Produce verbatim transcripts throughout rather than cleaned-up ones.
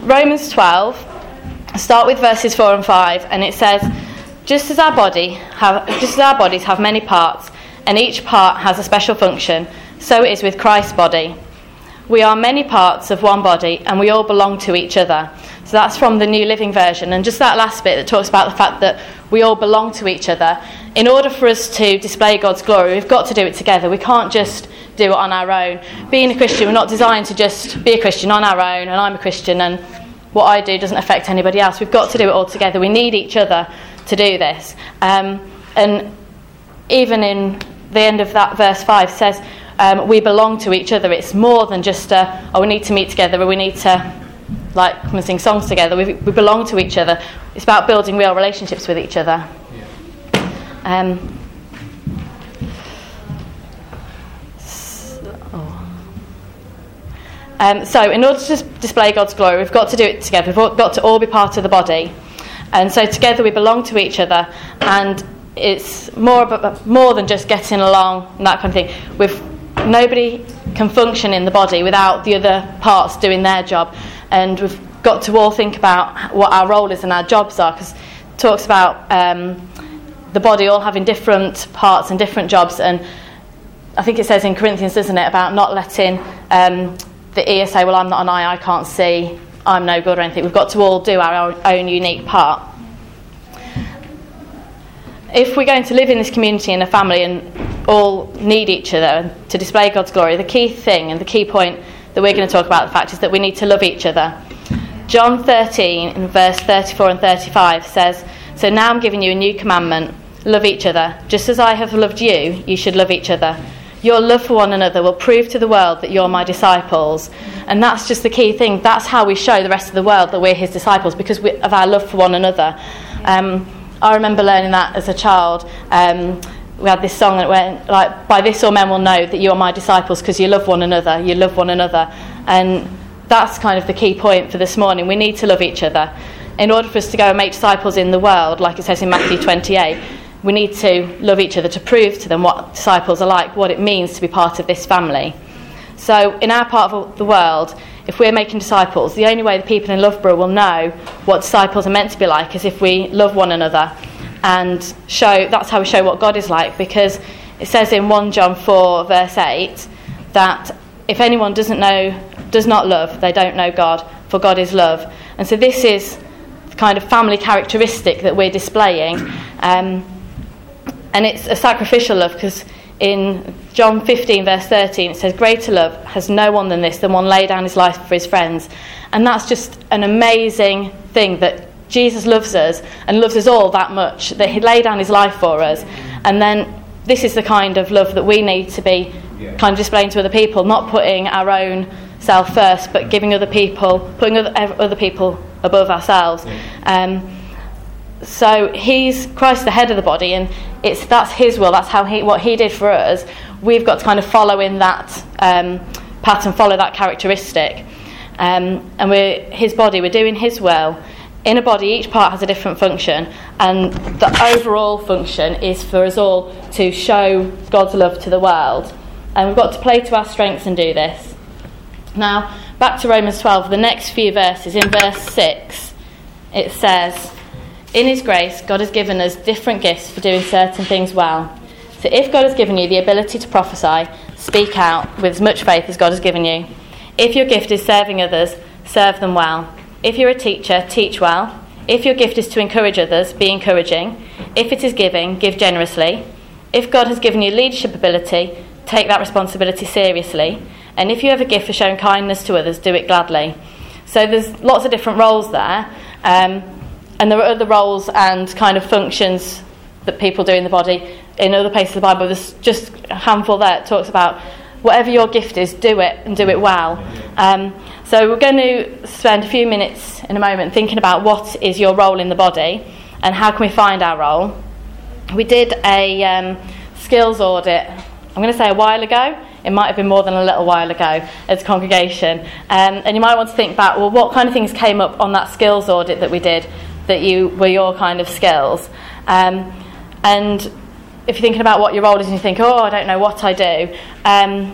Romans twelve, start with verses four and five, and it says, just as our body have, just as our bodies have many parts, and each part has a special function, so it is with Christ's body. We are many parts of one body, and we all belong to each other. So that's from the New Living Version. And just that last bit that talks about the fact that we all belong to each other. In order for us to display God's glory, we've got to do it together. We can't just do it on our own. Being a Christian, we're not designed to just be a Christian on our own, and I'm a Christian, and what I do doesn't affect anybody else. We've got to do it all together. We need each other to do this. Um, and even in the end of that verse five says, um, we belong to each other. It's more than just, a, oh, we need to meet together, or we need to like come and sing songs together. We, we belong to each other. It's about building real relationships with each other. Yeah. Um, so, oh. um, so in order to display God's glory, we've got to do it together. We've all, got to all be part of the body. And so together we belong to each other, and it's more about, more than just getting along and that kind of thing. We've, nobody can function in the body without the other parts doing their job, and we've got to all think about what our role is and our jobs are, because it talks about um, the body all having different parts and different jobs. And I think it says in Corinthians, doesn't it, about not letting um, the ear say, well, I'm not an eye, I can't see, I'm no good or anything. We've got to all do our own unique part. If we're going to live in this community and a family and all need each other to display God's glory, the key thing and the key point that we're going to talk about, the fact, is that we need to love each other. John thirteen, in verse thirty-four and thirty-five says, so now I'm giving you a new commandment, love each other. Just as I have loved you, you should love each other. Your love for one another will prove to the world that you're my disciples. And that's just the key thing. That's how we show the rest of the world that we're his disciples, because we, of our love for one another. Um, I remember learning that as a child. Um, we had this song that went like, by this all men will know that you are my disciples, because you love one another, you love one another. And that's kind of the key point for this morning. We need to love each other. In order for us to go and make disciples in the world, like it says in Matthew twenty-eight, we need to love each other to prove to them what disciples are like, what it means to be part of this family. So in our part of the world, if we're making disciples, the only way the people in Loughborough will know what disciples are meant to be like is if we love one another and show. That's how we show what God is like, because it says in First John four verse eight that if anyone doesn't know, does not love, they don't know God, for God is love. And so this is the kind of family characteristic that we're displaying. Um, and it's a sacrificial love, because in John fifteen verse thirteen it says, greater love has no one than this, than one lay down his life for his friends. And that's just an amazing thing, that Jesus loves us and loves us all that much, that he laid down his life for us. And then this is the kind of love that we need to be kind of displaying to other people, not putting our own self first, but giving other people, putting other, other people above ourselves. Um, so he's Christ, the head of the body, and it's that's his will. That's how he what he did for us. We've got to kind of follow in that um, pattern, follow that characteristic, um, and we're his body. We're doing his will. In a body, each part has a different function, and the overall function is for us all to show God's love to the world. And we've got to play to our strengths and do this. Now, back to Romans twelve, the next few verses. In verse six, it says, in his grace, God has given us different gifts for doing certain things well. So if God has given you the ability to prophesy, speak out with as much faith as God has given you. If your gift is serving others, serve them well. If you're a teacher, teach well. If your gift is to encourage others, be encouraging. If it is giving, give generously. If God has given you leadership ability, take that responsibility seriously. And if you have a gift for showing kindness to others, do it gladly. So there's lots of different roles there. Um, and there are other roles and kind of functions that people do in the body. In other places of the Bible, there's just a handful there. It talks about whatever your gift is, do it and do it well. Um, so we're going to spend a few minutes in a moment thinking about what is your role in the body and how can we find our role. We did a um, skills audit, I'm going to say a while ago. It might have been more than a little while ago as a congregation. Um, and you might want to think back, well, what kind of things came up on that skills audit that we did that you were your kind of skills? Um, and if you're thinking about what your role is and you think, oh, I don't know what I do, um,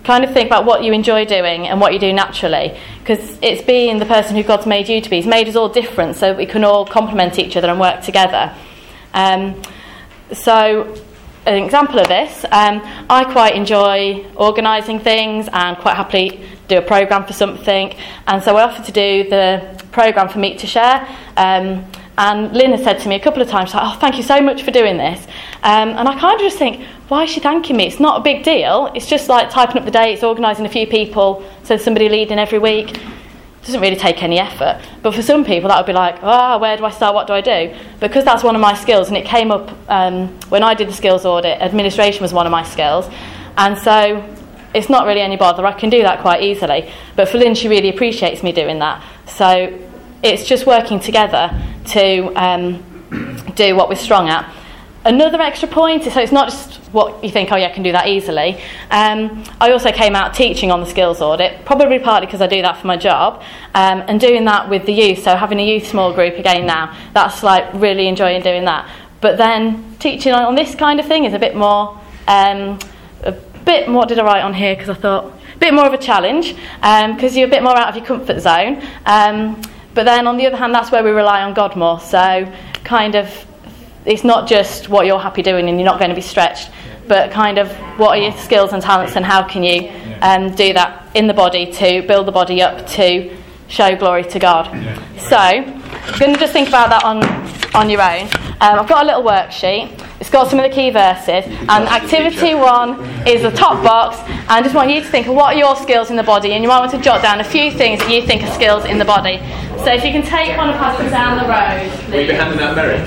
kind of think about what you enjoy doing and what you do naturally, because it's being the person who God's made you to be. He's made us all different so we can all complement each other and work together. Um, so an example of this, um, I quite enjoy organising things and quite happily do a programme for something, and so I offered to do the programme for Meet to Share, um, and Lynn has said to me a couple of times, oh, thank you so much for doing this, um, and I kind of just think, why is she thanking me? It's not a big deal, it's just like typing up the dates, organising a few people, so there's somebody leading every week. It doesn't really take any effort, but for some people that would be like, oh, where do I start, what do I do? Because that's one of my skills, and it came up um, when I did the skills audit. Administration was one of my skills, and so it's not really any bother, I can do that quite easily, but for Lynn, she really appreciates me doing that, so it's just working together to um, do what we're strong at. Another extra point, so it's not just what you think, oh yeah, I can do that easily. Um, I also came out teaching on the skills audit, probably partly because I do that for my job, um, and doing that with the youth, so having a youth small group again now, that's like really enjoying doing that. But then teaching on this kind of thing is a bit more, um, a bit more, what did I write on here, because I thought, a bit more of a challenge, because um, you're a bit more out of your comfort zone. Um, but then on the other hand, that's where we rely on God more, so kind of, it's not just what you're happy doing and you're not going to be stretched, but kind of what are your skills and talents and how can you um, do that in the body to build the body up to show glory to God. So you're going to just think about that on, on your own. Um, I've got a little worksheet. It's got some of the key verses, and activity one is the top box, and I just want you to think of what are your skills in the body, and you might want to jot down a few things that you think are skills in the body. So if you can take one and pass them down the road. Will you be handing out merit?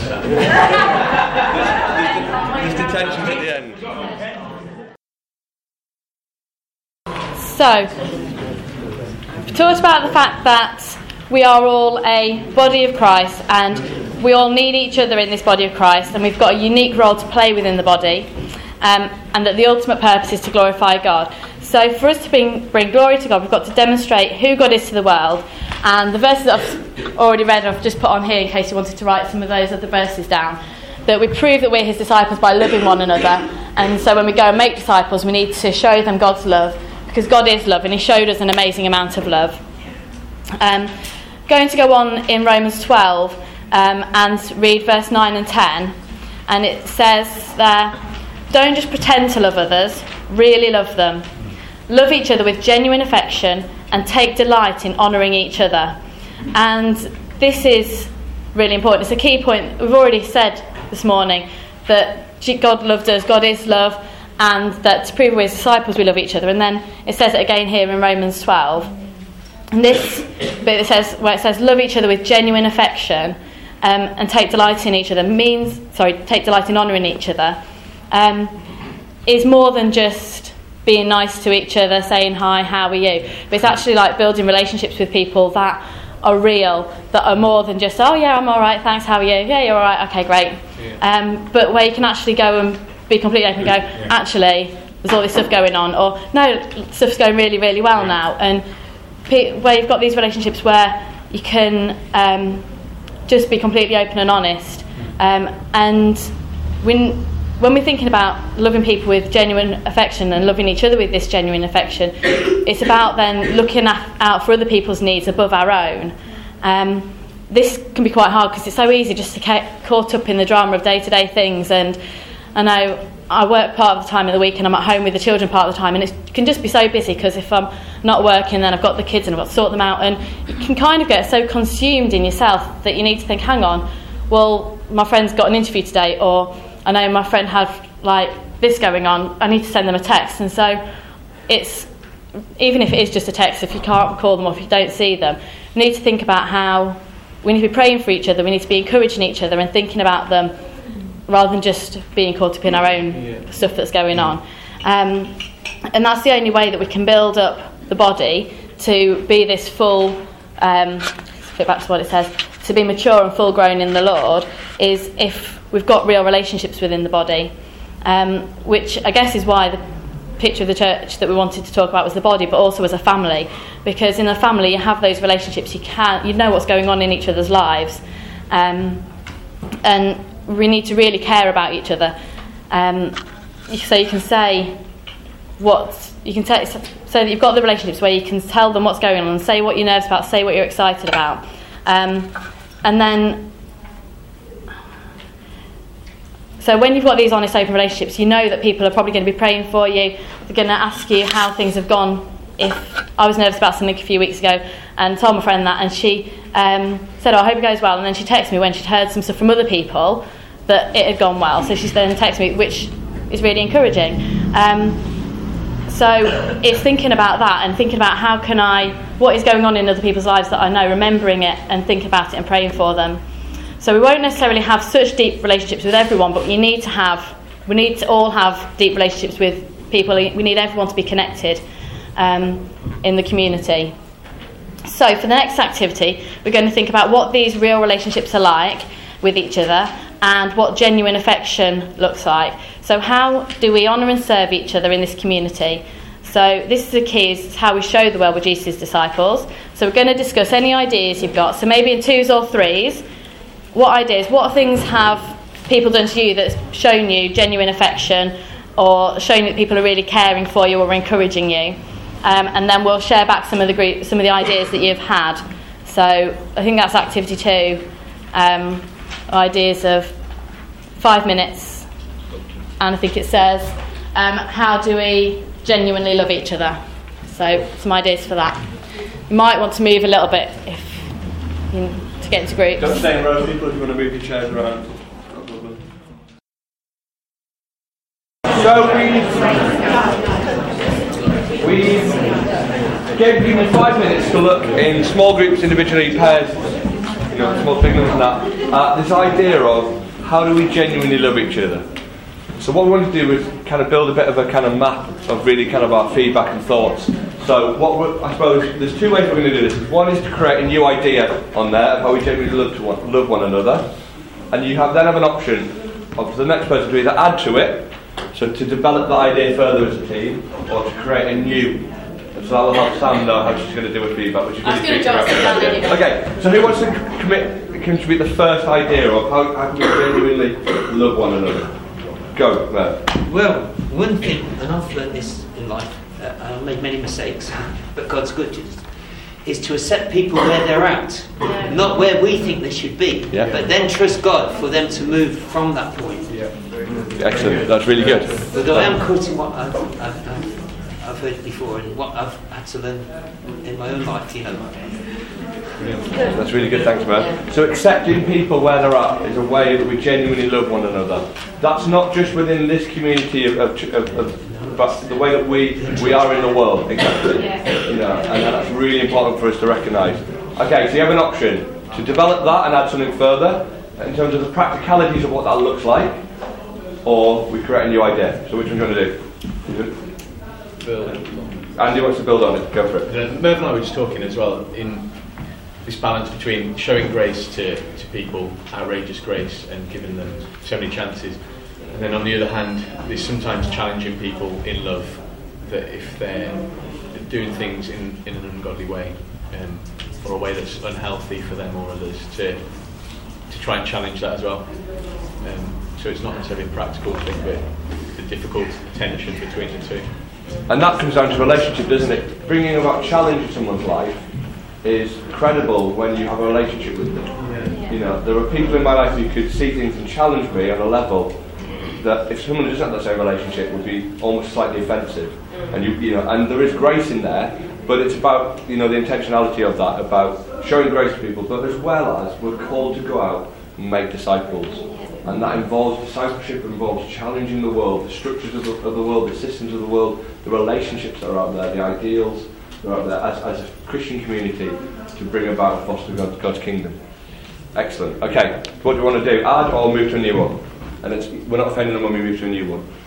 Just attention at the end. So, we talked about the fact that we are all a body of Christ, and we all need each other in this body of Christ, and we've got a unique role to play within the body, um, and that the ultimate purpose is to glorify God. So for us to bring, bring glory to God, we've got to demonstrate who God is to the world, and the verses that I've already read, I've just put on here in case you wanted to write some of those other verses down, that we prove that we're his disciples by loving one another, and so when we go and make disciples, we need to show them God's love, because God is love, and he showed us an amazing amount of love. Um, going to go on in Romans twelve um, and read verse nine and ten, and it says there, don't just pretend to love others, really love them. Love each other with genuine affection and take delight in honouring each other. And this is really important. It's a key point. We've already said this morning that God loved us, God is love, and that to prove we're his disciples we love each other. And then it says it again here in Romans twelve. And this bit it says, where it says love each other with genuine affection um, and take delight in each other means, sorry, take delight in honouring each other, um, is more than just being nice to each other, saying hi, how are you? But it's actually like building relationships with people that are real, that are more than just, oh yeah, I'm all right, thanks, how are you? Yeah, you're all right, okay, great. Yeah. Um, but where you can actually go and be completely open and go, yeah. actually, there's all this stuff going on, or no, stuff's going really, really well yeah. now. And pe- where you've got these relationships where you can um, just be completely open and honest. Um, and when when we're thinking about loving people with genuine affection and loving each other with this genuine affection, it's about then looking at, out for other people's needs above our own. Um, this can be quite hard because it's so easy just to get caught up in the drama of day-to-day things, and I know I work part of the time of the week and I'm at home with the children part of the time, and it can just be so busy because if I'm not working then I've got the kids and I've got to sort them out, and you can kind of get so consumed in yourself that you need to think, hang on, well, my friend's got an interview today, or I know my friend had like this going on, I need to send them a text. And so it's, even if it is just a text, if you can't call them or if you don't see them, we need to think about how we need to be praying for each other, we need to be encouraging each other and thinking about them rather than just being caught up in our own yeah. stuff that's going on. Um, and that's the only way that we can build up the body to be this full, um, let's get back to what it says, to be mature and full grown in the Lord, is if we've got real relationships within the body, um, which I guess is why the picture of the church that we wanted to talk about was the body, but also as a family, because in a family you have those relationships, you can you know what's going on in each other's lives, um, and we need to really care about each other. Um, so you can say what you can say. so that you've got the relationships where you can tell them what's going on and say what you're nervous about, say what you're excited about. Um, and then, so when you've got these honest, open relationships, you know that people are probably going to be praying for you. They're going to ask you how things have gone. If I was nervous about something a few weeks ago and told my friend that, and she um, said, oh, I hope it goes well. And then she texted me when she'd heard some stuff from other people that it had gone well. So she then texted me, which is really encouraging. Um, so it's thinking about that and thinking about how can I, what is going on in other people's lives that I know, remembering it and thinking about it and praying for them. So we won't necessarily have such deep relationships with everyone, but you need to have, we need to all have deep relationships with people. We need everyone to be connected um, in the community. So for the next activity, we're going to think about what these real relationships are like with each other and what genuine affection looks like. So how do we honour and serve each other in this community? So this is the key, is how we show the world we're Jesus' disciples. So we're going to discuss any ideas you've got. So maybe in twos or threes, what ideas, what things have people done to you that's shown you genuine affection or shown that people are really caring for you or encouraging you? Um, and then we'll share back some of the group, some of the ideas that you've had. So I think that's activity two. Um, ideas of five minutes, and I think it says, um, how do we genuinely love each other? So some ideas for that. You might want to move a little bit if you, to get into groups. Don't stay in rows, people, if you want to move your chairs around. So we we gave people five minutes to look in small groups, individually, pairs, you know, small signals and that, uh, this idea of how do we genuinely love each other. So what we want to do is kind of build a bit of a kind of map of really kind of our feedback and thoughts. So what we're, I suppose there's two ways we're going to do this. One is to create a new idea on there of how we genuinely love to one, love one another, and you have then have an option of the next person to either add to it, so to develop the idea further as a team, or to create a new. So that will help Sam know how she's going to do with feedback, which is really going to jot some down anyway. Okay, so who wants to commit, contribute the first idea of how, how can we genuinely love one another? Go, Matt. Well, one thing, and I've learned this in life, uh, and I've made many mistakes, but God's good, is to accept people where they're at, yeah. Not where we think they should be, yeah. But then trust God for them to move from that point. Yeah. Excellent, that's really good. Although I am quoting what I've, I've, I've I've heard before and what I've had to learn in my own life, you know. That's really good, thanks, man. So accepting people where they're at is a way that we genuinely love one another. That's not just within this community of, of, of, of but the way that we we are in the world, exactly. You know, and that's really important for us to recognise. Okay, so you have an option to develop that and add something further in terms of the practicalities of what that looks like, or we create a new idea. So which one do you want to do? Andy wants to build on it, go for it. Uh, Merv and I were just talking as well in this balance between showing grace to, to people, outrageous grace, and giving them so many chances. And then on the other hand, there's sometimes challenging people in love that if they're doing things in, in an ungodly way, um, or a way that's unhealthy for them or others, to to try and challenge that as well. Um, so it's not necessarily a practical thing, but the difficult tension between the two. And that comes down to relationship, doesn't it? Bringing about challenge in someone's life is credible when you have a relationship with them. Yeah. You know, there are people in my life who could see things and challenge me on a level that if someone doesn't have that same relationship would be almost slightly offensive. And you, you know, and there is grace in there, but it's about, you know, the intentionality of that, about showing grace to people, but as well as we're called to go out and make disciples. And that involves discipleship, involves challenging the world, the structures of the, of the world, the systems of the world, the relationships that are out there, the ideals that are out there as, as a Christian community to bring about and foster God, God's kingdom. Excellent. Okay, what do you want to do? Add or move to a new one? And it's, we're not offending them when we move to a new one.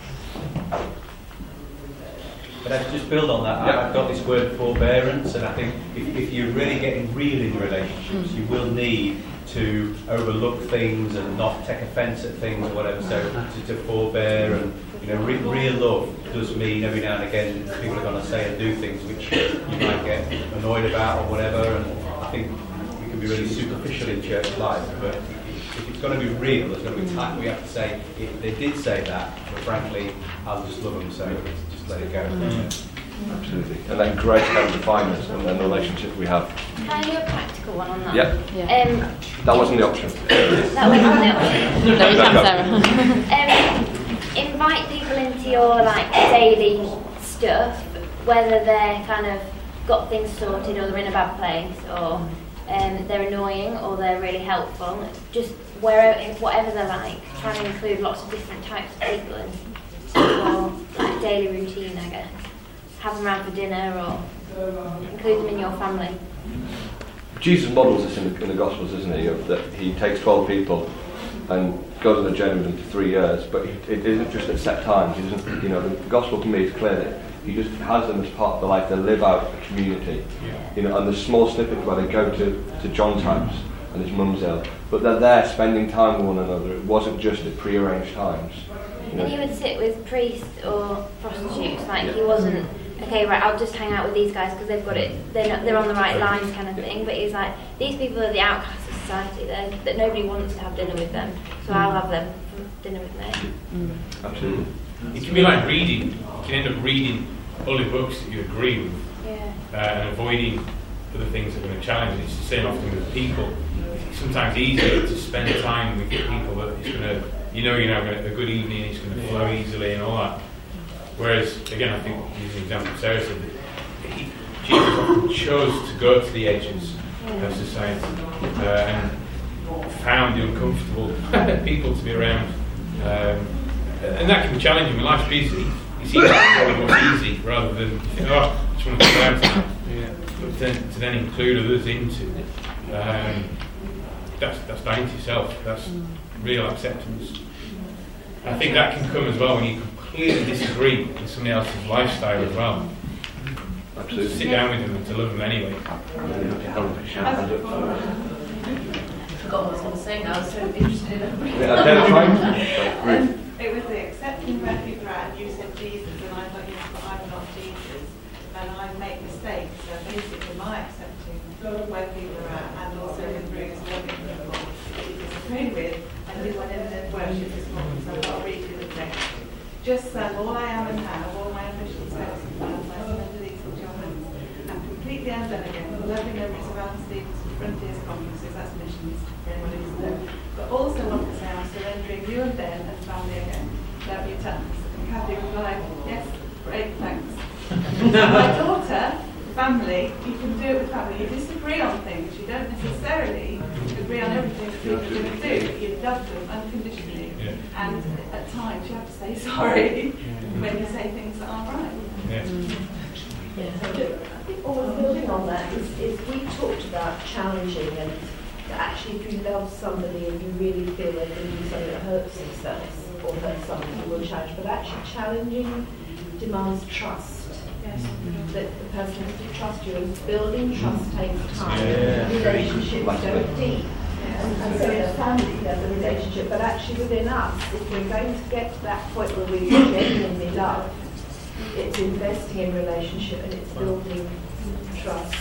But I could just build on that. Yeah. I've got this word forbearance, and I think if, if you're really getting real in relationships, you will need to overlook things and not take offence at things or whatever. So to, to forbear, and you know, re- real love does mean every now and again people are going to say and do things which you might get annoyed about or whatever. And I think we can be really superficial in church life, but if it's going to be real, there's going to be time we have to say, if they did say that, but frankly, I'll just love them, so just let it go. Mm-hmm. Absolutely. And then grace can define us and then the relationship we have. Can I do a practical one on that? Yeah. Yeah. Um, That wasn't the option. that wasn't the option. No, you can, Sarah. Um, invite people into your like daily stuff, whether they're kind of got things sorted or they're in a bad place or um, they're annoying or they're really helpful. Just wherever, whatever they're like, try and include lots of different types of people in your like daily routine, I guess. Have them around for dinner or include them in your family. Jesus models this in the, in the Gospels, isn't he? Of that he takes twelve people and goes on a journey with them for three years, but he, it isn't just at set times. He doesn't, you know, the Gospel to me is clear that he just has them as part of the life. They live out a community, you know, and the small snippets where they go to, to John's house and his mum's ill, but they're there spending time with one another. It wasn't just at pre-arranged times. You know. And he would sit with priests or prostitutes, like yeah. he wasn't, okay, right, I'll just hang out with these guys because they've got it, they're, not, they're on the right lines kind of thing, but he's like, these people are the outcasts of society, they're, that nobody wants to have dinner with them, so I'll have them for dinner with me. Mm. Absolutely. It can be like reading, you can end up reading only books that you agree with yeah. uh, and avoiding other things that are going to challenge you. It's the same often with people. It's sometimes easier to spend time with people that it's going to, you know, you're having a good evening, it's going to flow easily and all that. Whereas, again, I think, using the example Sarah said, he, Jesus often chose to go to the edges of society uh, and found the uncomfortable people to be around. Um, and that can be challenging when life's busy. You see that what's easy rather than you think, oh, I just want to go out tonight. Yeah. But then, to then include others into it, um, that's, that's dying to yourself. That's real acceptance. I think that can come as well when you completely disagree with somebody else's lifestyle as well. Absolutely. To sit down with them and to love them anyway. I forgot what I was going to say now, I was so interested in it. Yeah, it was the accepting where people are at, and you said Jesus, and I thought, yes, but I'm not Jesus, and I make mistakes. So basically, my accepting where people are at, and also with Bruce loving people that you disagree with, and do whatever their worship this morning. So I've got to read you the text. Just say, all I am and have, all my ambitions, hopes, and plans, I surrender these into your hands. And completely undone again, the loving memories around Stephen's frontiers conferences, that's missions, for anyone who's there. But also want to say, I'm surrendering you and Ben and family again. Love your tongues. And Kathy replied, yes, great, thanks. My daughter, family, you can do it with family. You disagree on things. You don't necessarily agree on everything that people are going to do, but you love them unconditionally. Yeah. And at times you have to say sorry yeah. when you say things that aren't right. Yeah. Yeah. I think always building on that is, is we talked about challenging, and that actually if you love somebody and you really feel they're going to do something that hurts themselves or hurt somebody, you will challenge. But actually challenging demands trust. Yes. That the person has to trust you, and building trust takes time. Yeah. Relationships go deep. Yeah. And, and so in a family there's a relationship, but actually within us, if we're going to get to that point where we genuinely love, it's investing in relationship and it's building trust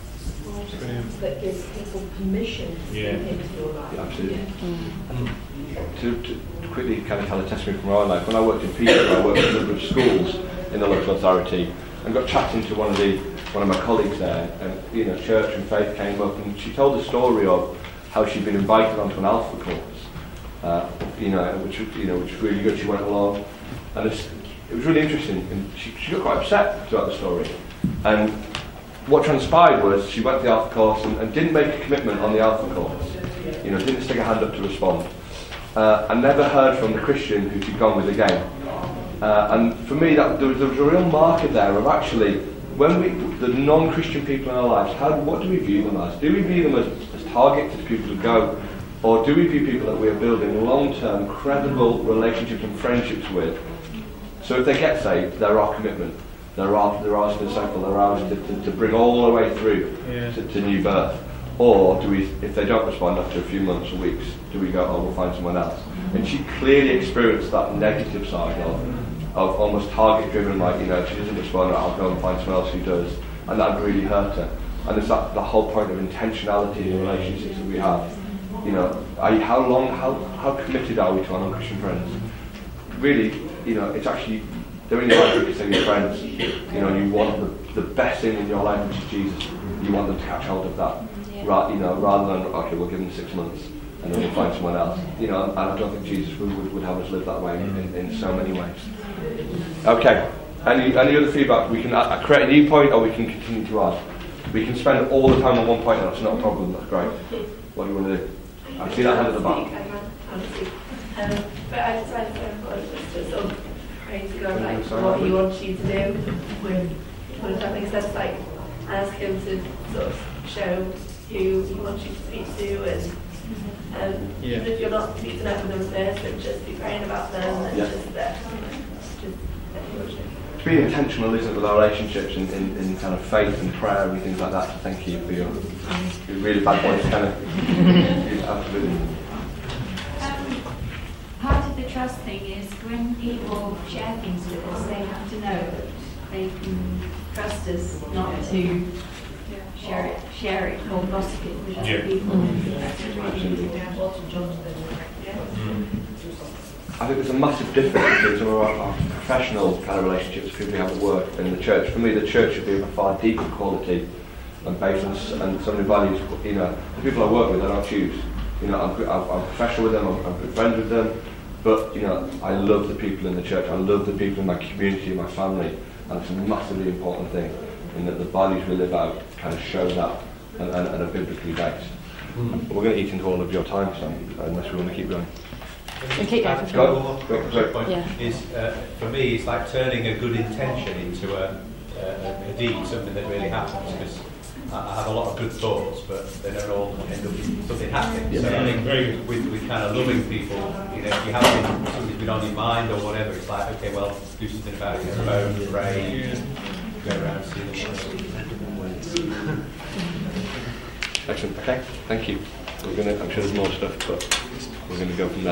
that gives people permission to yeah. speak into your life. Yeah, absolutely. Yeah. Mm. To, to quickly kind of tell a testimony from our life, when I worked in Peterborough, I worked in a number of schools in the local authority, and got chatting to one of the one of my colleagues there, and you know, church and faith came up, and she told the story of how she'd been invited onto an Alpha course, uh, you know, which you know, which was really good. She went along, and it's, it was really interesting, and she, she got quite upset throughout the story. And what transpired was she went to the Alpha course and, and didn't make a commitment on the Alpha course. You know, didn't stick her hand up to respond, uh, and never heard from the Christian who she'd gone with again. Uh, and for me, that there was, there was a real marker there of actually, when we, the non-Christian people in our lives, how, what do we view them as? Do we view them as, as targets, as people to go, or do we view people that we are building long-term, credible relationships and friendships with? So if they get saved, they're our commitment. They're ours, they're ours to the cycle, they're ours to, to, to bring all the way through yeah. to, to new birth. Or do we, if they don't respond after a few months or weeks, do we go, oh, we'll find someone else? And she clearly experienced that negative side of, of almost target-driven, like, you know, if she doesn't respond, I'll go and find someone else who does. And that really hurt her. And it's that the whole point of intentionality in the relationships that we have. You know, are you, how long, how, how committed are we to our non-Christian friends? Really, you know, it's actually doing your life with your your friends, you know, you want the, the best thing in your life, which is Jesus. You want them to catch hold of that, yeah. right? You know, rather than okay, we'll give them six months and then we'll find someone else. You know, and I don't think Jesus would, would, would have us live that way in, in, in so many ways. Okay. Any any other feedback? We can uh, create a new point, or we can continue to add. We can spend all the time on one point, and that's not a problem. That's great. What do you want to do? I see that hand at the back. Um, but I decided to just sort of pray to God, like what He wants you to do with what if that makes sense, like ask Him to sort of show who He wants you to speak to, and um, yeah. even if you're not speaking up with them first, and just be praying about them, and yeah. just uh, just uh, to be intentional, isn't it, with our relationships in, in, in kind of faith and prayer and things like that. So thank you for your, your really bad points, kind of. Absolutely. Um, part of the trust thing is when people share things with us, they have to know that they can trust us not to share it, share it or gossip it with other yeah. people. Mm. That's really important. Mm. I think there's a massive difference between some of our, our professional kind of relationships, people we have at work, and the church. For me, the church should be of a far deeper quality and based on s- and somebody values. You know, the people I work with, I don't choose. You know, I'm, I'm, I'm professional with them, I'm, I'm good friends with them, but you know, I love the people in the church. I love the people in my community, my family, and it's a massively important thing. In that the values we live out kind of show that and, and, and are biblically based. Mm. We're going to eat into all of your time, Sam, unless we want to keep going. Okay, go. Go. Go. Go. Point Yeah. is, uh, for me, it's like turning a good intention into a, a, a deed, something that really happens. Because I, I have a lot of good thoughts, but they don't all end up with something happening. Yeah. So I think very with, with kind of loving people, you know, if you have been, something's been on your mind or whatever, it's like, okay, well, do something about it. Get a phone, pray, go around, see them. Excellent. Okay. Thank you. We're gonna. I'm sure there's more stuff, but we're going to go from there.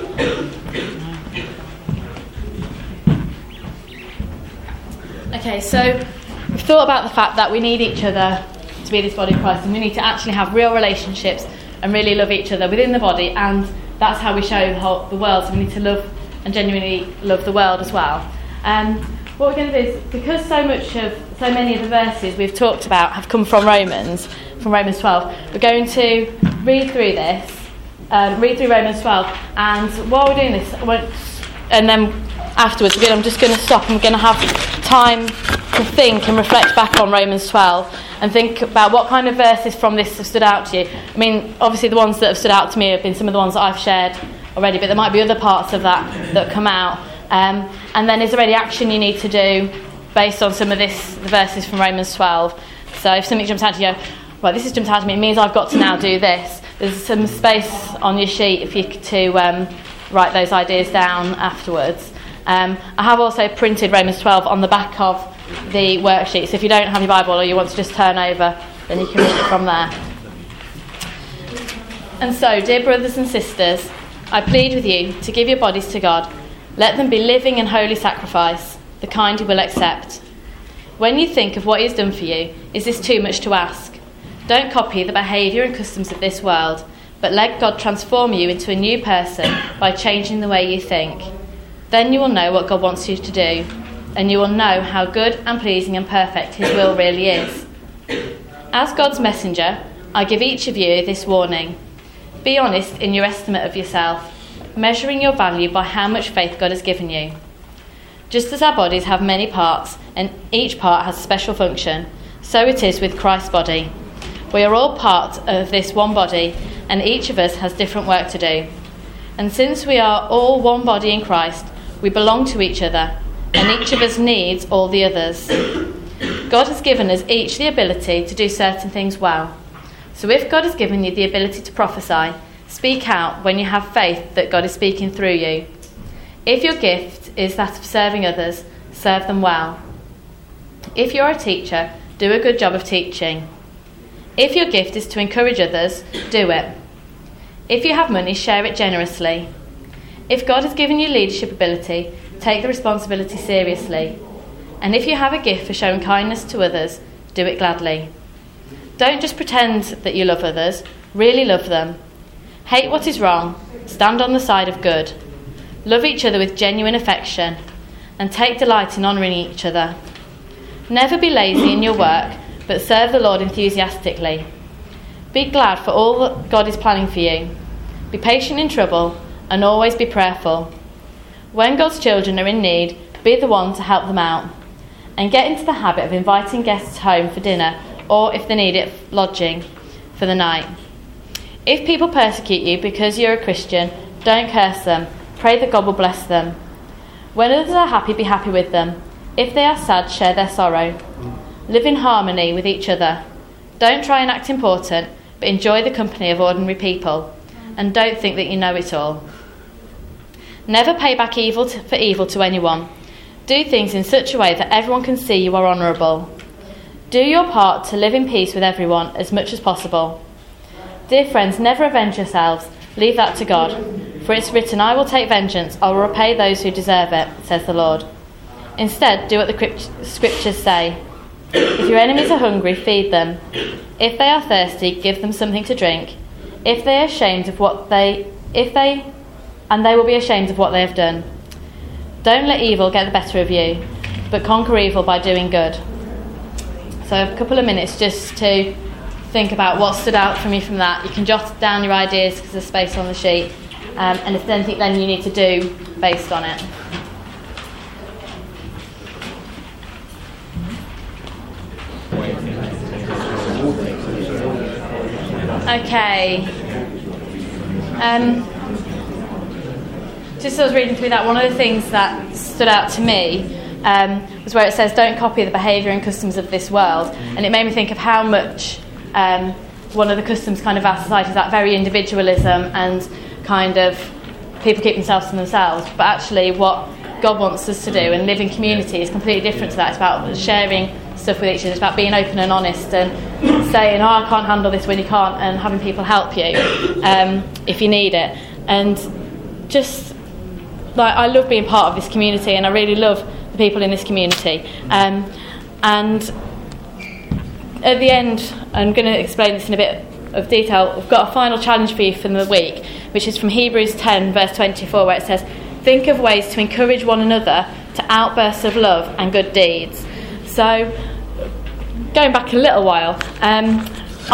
Okay, so we've thought about the fact that we need each other to be this body of Christ, and we need to actually have real relationships and really love each other within the body, and that's how we show the, whole, the world. So we need to love and genuinely love the world as well. Um, what we're going to do is, because so much of, so many of the verses we've talked about have come from Romans, from Romans twelve, we're going to read through this, um, read through Romans twelve, and while we're doing this, I won't, and then afterwards, again, I'm just going to stop and we're going to have time to think and reflect back on Romans twelve and think about what kind of verses from this have stood out to you. I mean, obviously the ones that have stood out to me have been some of the ones that I've shared already, but there might be other parts of that that come out. Um, and then is there any action you need to do based on some of this, the verses from Romans twelve? So if something jumps out to you, well, this has jumped out to me, it means I've got to now do this. There's some space on your sheet if you to um, write those ideas down afterwards. Um, I have also printed Romans twelve on the back of the worksheet, so if you don't have your Bible or you want to just turn over, then you can read it from there. And so, dear brothers and sisters, I plead with you to give your bodies to God. Let them be living and holy sacrifice, the kind He will accept. When you think of what He has done for you, is this too much to ask? Don't copy the behaviour and customs of this world, but let God transform you into a new person by changing the way you think. Then you will know what God wants you to do, and you will know how good and pleasing and perfect His will really is. As God's messenger, I give each of you this warning. Be honest in your estimate of yourself, measuring your value by how much faith God has given you. Just as our bodies have many parts, and each part has a special function, so it is with Christ's body. We are all part of this one body, and each of us has different work to do. And since we are all one body in Christ, we belong to each other, and each of us needs all the others. God has given us each the ability to do certain things well. So if God has given you the ability to prophesy, speak out when you have faith that God is speaking through you. If your gift is that of serving others, serve them well. If you're a teacher, do a good job of teaching. If your gift is to encourage others, do it. If you have money, share it generously. If God has given you leadership ability, take the responsibility seriously. And if you have a gift for showing kindness to others, do it gladly. Don't just pretend that you love others, really love them. Hate what is wrong, stand on the side of good. Love each other with genuine affection. and take delight in honouring each other. Never be lazy in your work, but serve the Lord enthusiastically. Be glad for all that God is planning for you. Be patient in trouble, and always be prayerful. When God's children are in need, be the one to help them out. And get into the habit of inviting guests home for dinner, or if they need it, lodging for the night. If people persecute you because you're a Christian, don't curse them. Pray that God will bless them. When others are happy, be happy with them. If they are sad, share their sorrow. Live in harmony with each other. Don't try and act important, but enjoy the company of ordinary people. And don't think that you know it all. Never pay back evil to, for evil to anyone. Do things in such a way that everyone can see you are honourable. Do your part to live in peace with everyone as much as possible. Dear friends, never avenge yourselves. Leave that to God. For it's written, I will take vengeance, I will repay those who deserve it, says the Lord. Instead, do what the scriptures say. If your enemies are hungry, feed them. If they are thirsty, give them something to drink. If they are ashamed of what they, if they, and they will be ashamed of what they have done. Don't let evil get the better of you, but conquer evil by doing good. So a couple of minutes just to think about what stood out for me from that. You can jot down your ideas because there's space on the sheet. Um, and if there's anything then you need to do based on it. Okay. Um, just as I was reading through that, one of the things that stood out to me um, was where it says, don't copy the behaviour and customs of this world. And it made me think of how much um, one of the customs kind of our society is that very individualism and kind of people keep themselves to themselves. But actually what God wants us to do and live in community is completely different to that. It's about sharing stuff with each other. It's about being open and honest and saying, oh, I can't handle this when you can't, and having people help you um, if you need it. And just, like, I love being part of this community, and I really love the people in this community. Um, and at the end, I'm going to explain this in a bit of detail. We've got a final challenge for you from the week, which is from Hebrews ten, verse twenty-four, where it says, think of ways to encourage one another to outbursts of love and good deeds. So, going back a little while, um,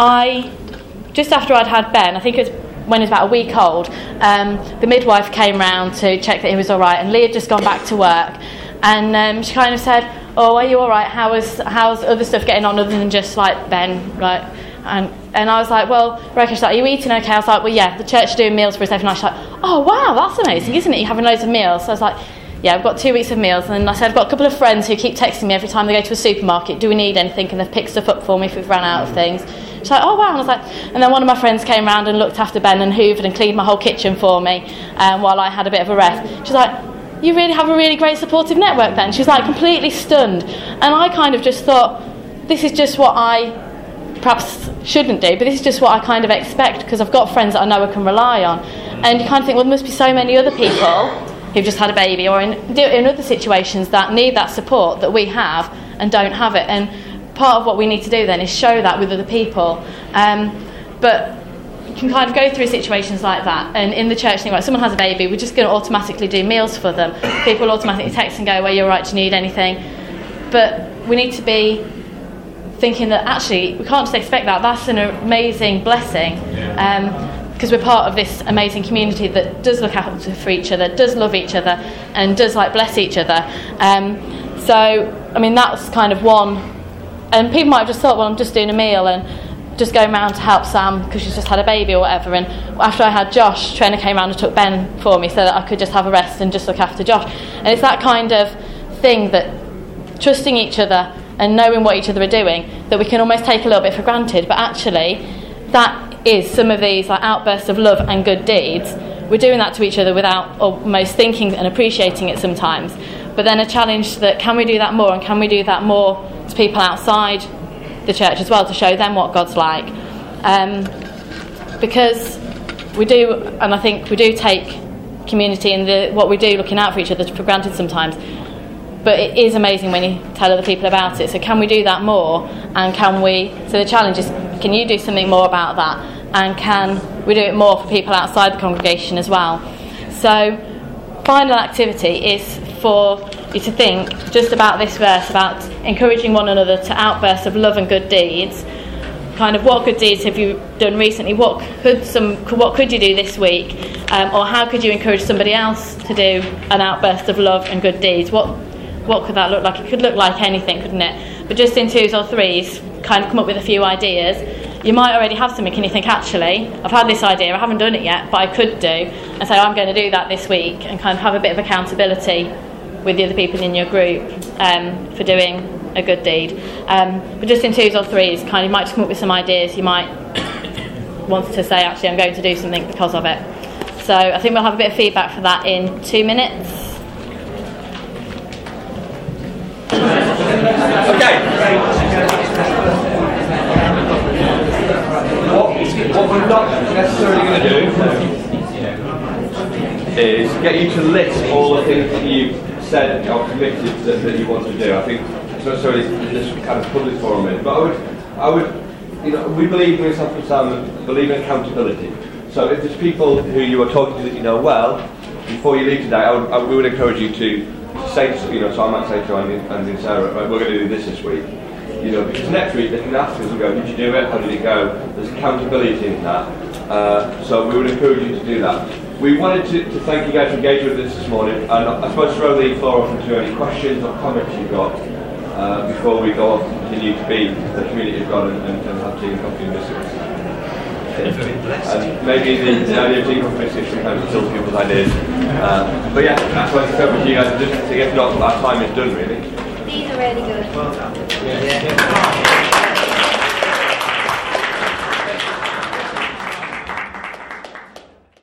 I, just after I'd had Ben, I think it was when he was about a week old, um, the midwife came round to check that he was all right, and Lee had just gone back to work, and um, she kind of said, oh, are you all right? How was, how's other stuff getting on other than just like Ben, right? And and I was like, well, Rebecca, she's like, are you eating okay? I was like, well, yeah, the church is doing meals for us every night. She's like, oh, wow, that's amazing, isn't it? You're having loads of meals. So I was like, yeah, I've got two weeks of meals. And I said, I've got a couple of friends who keep texting me every time they go to a supermarket, do we need anything? And they've picked stuff up for me if we've run out of things. She's like, oh, wow. And I was like, and then one of my friends came round and looked after Ben and hoovered and cleaned my whole kitchen for me um, while I had a bit of a rest. She's like, you really have a really great supportive network then. She's like completely stunned. And I kind of just thought, this is just what I perhaps shouldn't do, but this is just what I kind of expect because I've got friends that I know I can rely on. And you kind of think, well, there must be so many other people who've just had a baby or in, in other situations that need that support that we have and don't have it. And part of what we need to do then is show that with other people. Um, but you can kind of go through situations like that, and in the church, anyway, someone has a baby, we're just going to automatically do meals for them. People will automatically text and go, well, you're right, do you need anything? But we need to be thinking that actually we can't just expect that. That's an amazing blessing because um, we're part of this amazing community that does look out for each other, does love each other, and does like bless each other. Um, so, I mean, that's kind of one. And people might have just thought, well, I'm just doing a meal and just going around to help Sam because she's just had a baby or whatever. And after I had Josh, Trainer came around and took Ben for me so that I could just have a rest and just look after Josh. And it's that kind of thing that trusting each other and knowing what each other are doing, that we can almost take a little bit for granted. But actually, that is some of these like outbursts of love and good deeds. We're doing that to each other without almost thinking and appreciating it sometimes. But then a challenge that can we do that more, and can we do that more to people outside the church as well, to show them what God's like. Um, because we do, and I think we do take community and the, what we do looking out for each other for granted sometimes. But it is amazing when you tell other people about it. So can we do that more? And can we... So the challenge is, can you do something more about that? And can we do it more for people outside the congregation as well? So final activity is for you to think just about this verse, about encouraging one another to outbursts of love and good deeds. Kind of what good deeds have you done recently? What could some? What could you do this week? Um, or how could you encourage somebody else to do an outburst of love and good deeds? What what could that look like? It could look like anything, couldn't it? But just in twos or threes, kind of come up with a few ideas. You might already have something and you think, actually, I've had this idea, I haven't done it yet, but I could do, and say, I'm going to do that this week, and kind of have a bit of accountability with the other people in your group um, for doing a good deed. Um, but just in twos or threes, kind of, you might just come up with some ideas. You might want to say, actually, I'm going to do something because of it. So I think we'll have a bit of feedback for that in two minutes. What we're not necessarily going to do is get you to list all the things that you've said or committed that, that you want to do. I think it's not necessarily this kind of public forum in, but I would, I would, you know, we believe in Sanford Salmon, believe in accountability. So if there's people who you are talking to that you know well, before you leave today, I would, I, we would encourage you to say, you know, so I might say to Andy, Andy and Sarah, right, we're going to do this this week. You know, because next week they can ask us and go, did you do it? How did it go? There's accountability in that. Uh, so we would encourage you to do that. We wanted to, to thank you guys for engaging with us this morning, and I suppose throw the floor open to any questions or comments you've got uh, before we go on to continue to be the community of God and, and, and have tea and coffee and biscuits. And maybe the, the idea of tea and coffee and biscuits sometimes kills people's ideas. Uh, but yeah, that's why it's over to you guys, just to get not our time is done really. These are really good. Well done. Yeah. Yeah.